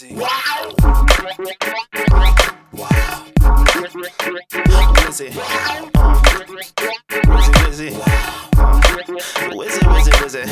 Wizzy. Wow. Wizzy. Wizzy. Wizzy, Wizzy, Wizzy.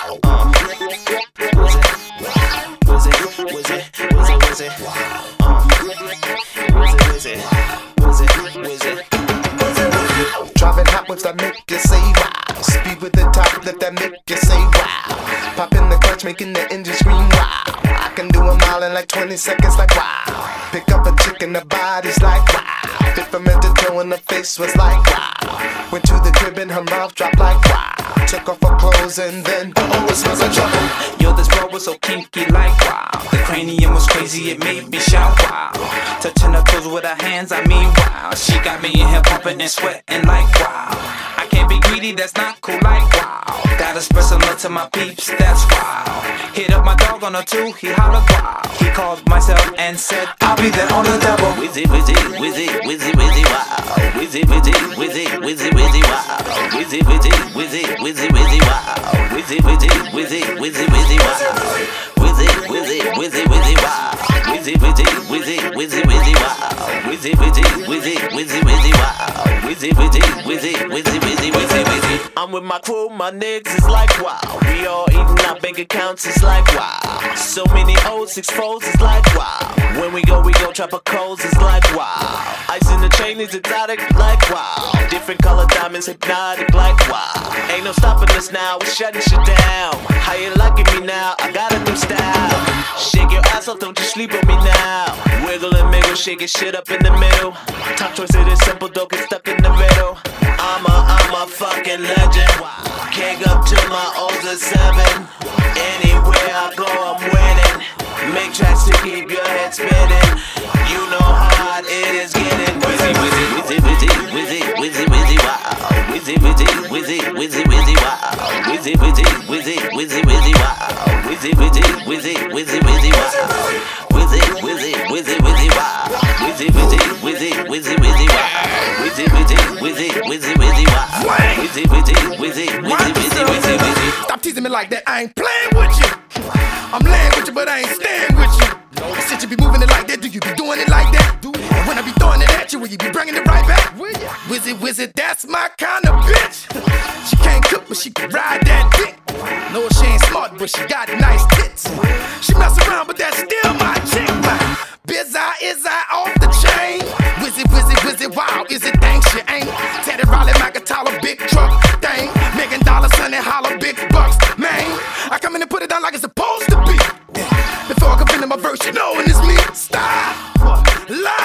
Driving hot ones that make you say wow. Speed with the top lift that make you say wow. Pop in the clutch making the engine scream wow. I can do a mile in like 20 seconds like wow. Pick up a chick and the body's like wow. Fit from head to toe and the face was like wow. Went to the crib and her mouth dropped like wow. Took off her clothes and then oh, it smells like trouble. Yo, this bro was so kinky like wow. The cranium was crazy, it made me shout wow. Touching her toes with her hands, I mean wow. She got me in here pumping and sweating like wow. I can't be greedy, that's not cool like wow. Gotta spread some love to my peeps, that's wow. Hit up my dog on a 2, he hollered wow. He called myself and said I'll be there on the double. Wizzy, wizzy, wizzy, wizzy, wizzy, wow. Wizzy, wizzy, wizzy, wizzy, wizzy, wow. Wizzy, wizzy, wizzy, wizzy, wizzy, wow. Wizzy, wizzy, wizzy, wizzy, wizzy, wow. Wizzy, wizzy, wizzy, wizzy, wow. Wizzy, wizzy, wizzy, wizzy, wizzy, wow. Wizzy, wizzy, wizzy, wizzy, wizzy, wow. Wizzy, wizzy, wizzy, wizzy, wizzy, wizzy, wizzy. I'm with my crew, my niggas is like wow. We all eating our bank accounts, it's like wow. So many O's, 6 foes, it's like wow. When we go trap a codes, it's like wow. Ice in the chain is exotic, like wow. Different color diamonds, hypnotic, like wow. Ain't no stopping us now, we're shutting shit down. How you liking me now? I got a new style. Shake your ass off, don't you sleep on me now. Wiggle and miggle, shake your shit up in the middle. Top choice, it is simple, don't get stuck in the middle. I'm a fucking legend. Kick up to my O's at 7. Anywhere I go, I'm winning. Make tracks to keep your head spinning. You know how hot it is getting. Wizzy, wizzy, wizzy, wizzy, wizzy, wizzy, wizzy, wow. Wizzy, wizzy, wizzy, wizzy, wizzy, wow. Wizzy, wizzy, wizzy, wizzy, wizzy, wow. Wizzy, wizzy, wizzy, wizzy, wizzy, wow. Wizzy, wizzy, wizzy, wizzy, wow. Wizzy, wizzy, wizzy, wizzy, wizzy, wow. Wizzy, wizzy, wizzy, wizzy, wizzy, wow. Wizzy, wizzy, wizzy, wizzy, wizzy, wizzy, wizzy. Stop teasing me like that, I ain't playing with you. I'm laying with you, but I ain't staying with you. Since you be moving it like that, do you be doing it like that? And when I be throwing it at you, will you be bringing it right back? Wizzy, wizzy, that's my kind of bitch. She can't cook, but she can ride that dick. No, she ain't smart, but she got nice tits. She mess around, but that's still my chick. Biz eye, is I off the chain? Wizzy, wizzy, wizzy, wow, is it thing she ain't? Teddy Riley, Macatala, big truck thing. Making dollars, sonny, holler, big bucks, man. I come in and put it down like it's supposed to be. Before I can finish my verse, you know, and it's me. Stop. Lie.